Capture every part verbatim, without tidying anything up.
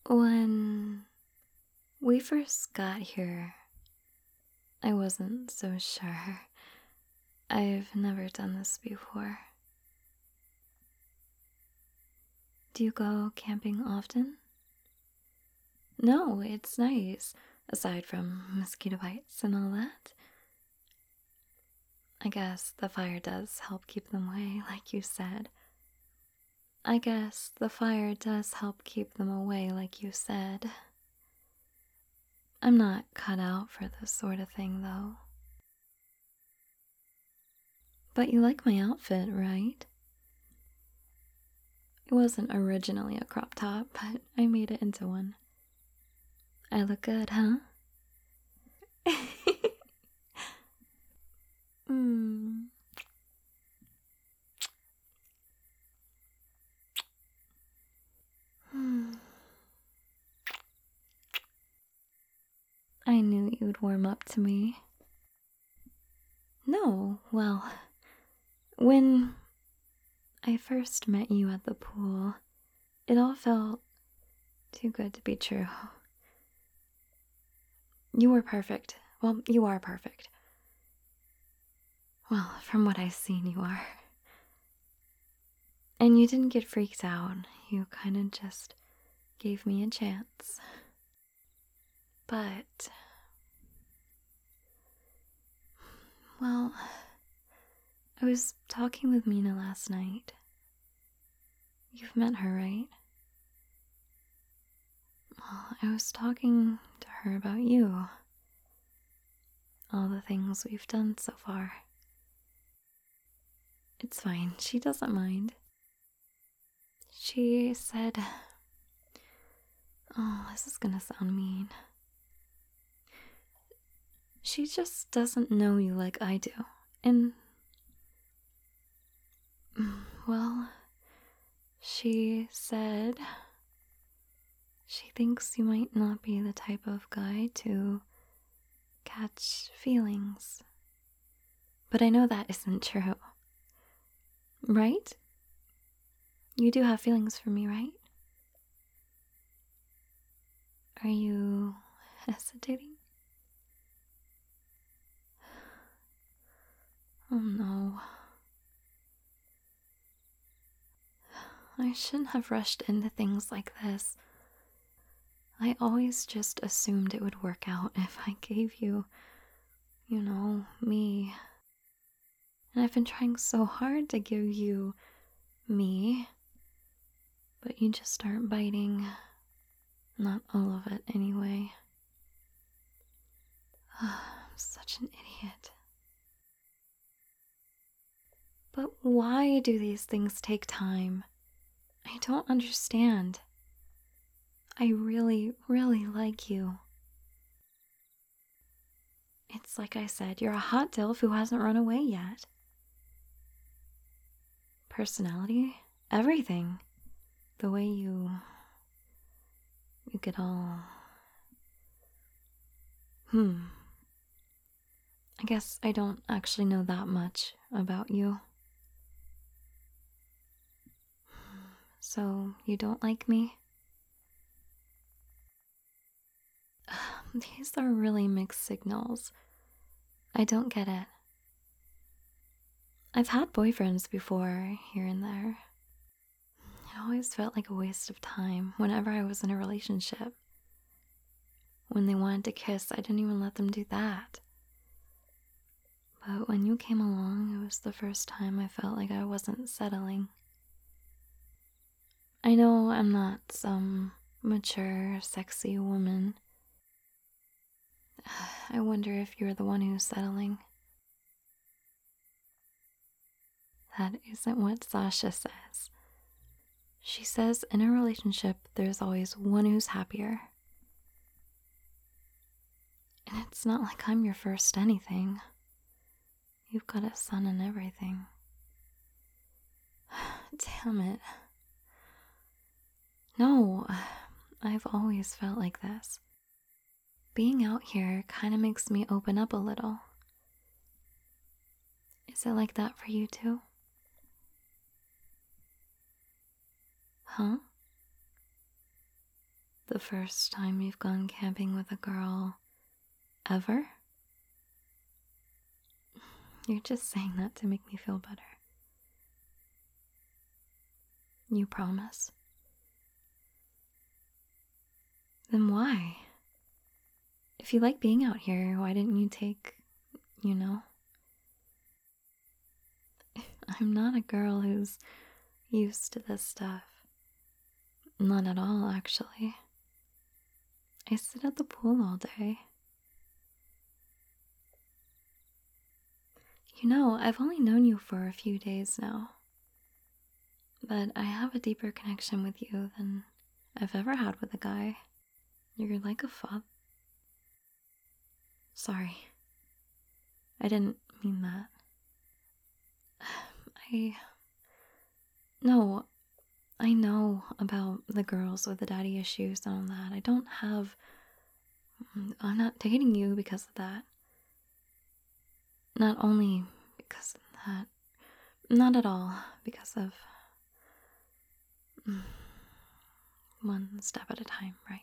When we first got here, I wasn't so sure. I've never done this before. Do you go camping often? No, it's nice, aside from mosquito bites and all that. I guess the fire does help keep them away, like you said. I guess the fire does help keep them away, like you said. I'm not cut out for this sort of thing, though. But you like my outfit, right? It wasn't originally a crop top, but I made it into one. I look good, huh? Hmm. Hmm. I knew you'd warm up to me. No, well, when I first met you at the pool, it all felt too good to be true. You were perfect. Well, you are perfect. Well, from what I've seen, you are. And you didn't get freaked out. You kind of just gave me a chance. But, well, I was talking with Mina last night. You've met her, right? Well, I was talking to her about you. All the things we've done so far. It's fine, she doesn't mind. She said, oh, this is gonna sound mean. She just doesn't know you like I do. And, well, she said she thinks you might not be the type of guy to catch feelings. But I know that isn't true. Right? You do have feelings for me, right? Are you hesitating? Oh no. I shouldn't have rushed into things like this. I always just assumed it would work out if I gave you, you know, me. And I've been trying so hard to give you me, but you just aren't biting. Not all of it, anyway. I'm such an idiot. But why do these things take time? I don't understand. I really, really like you. It's like I said, you're a hot dilf who hasn't run away yet. Personality, everything. The way you... you get all... Hmm. I guess I don't actually know that much about you. So, you don't like me? These are really mixed signals. I don't get it. I've had boyfriends before, here and there. It always felt like a waste of time whenever I was in a relationship. When they wanted to kiss, I didn't even let them do that. But when you came along, it was the first time I felt like I wasn't settling. I know I'm not some mature, sexy woman. I wonder if you're the one who's settling. That isn't what Sasha says. She says in a relationship, there's always one who's happier. And it's not like I'm your first anything. You've got a son and everything. Damn it. No, I've always felt like this. Being out here kind of makes me open up a little. Is it like that for you too? Huh? the first time you've gone camping with a girl ever? You're just saying that to make me feel better. You promise? Then why? If you like being out here, why didn't you take, you know? I'm not a girl who's used to this stuff. Not at all, actually. I sit at the pool all day. You know, I've only known you for a few days now, but I have a deeper connection with you than I've ever had with a guy. You're like a father. Sorry. I didn't mean that. I... No, I know about the girls with the daddy issues and all that. I don't have... I'm not dating you because of that. Not only because of that. Not at all because of... One step at a time, right?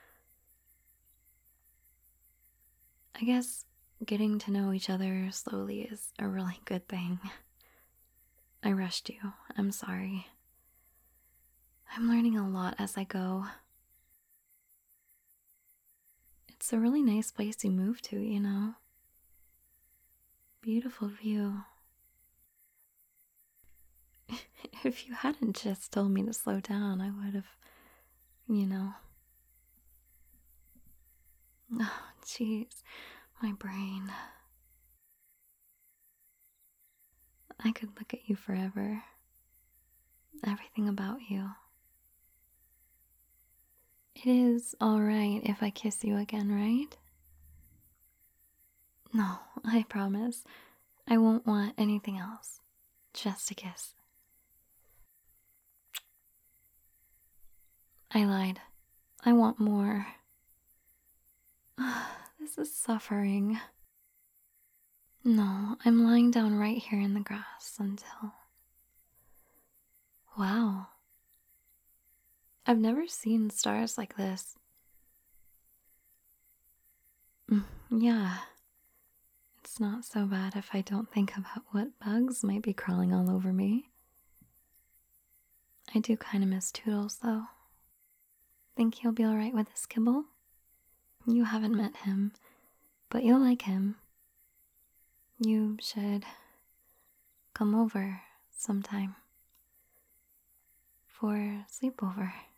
I guess getting to know each other slowly is a really good thing. I rushed you. I'm sorry. I'm learning a lot as I go. It's a really nice place you moved to, you know? Beautiful view. If you hadn't just told me to slow down, I would have, you know. Oh, jeez, my brain. I could look at you forever. Everything about you. It is alright if I kiss you again, right? No, I promise. I won't want anything else. Just a kiss. I lied. I want more. This is suffering. No, I'm lying down right here in the grass until... Wow. I've never seen stars like this. Mm, yeah. It's not so bad if I don't think about what bugs might be crawling all over me. I do kind of miss Toodles, though. Think he'll be alright with his kibble? You haven't met him, but you'll like him. You should come over sometime for sleepover.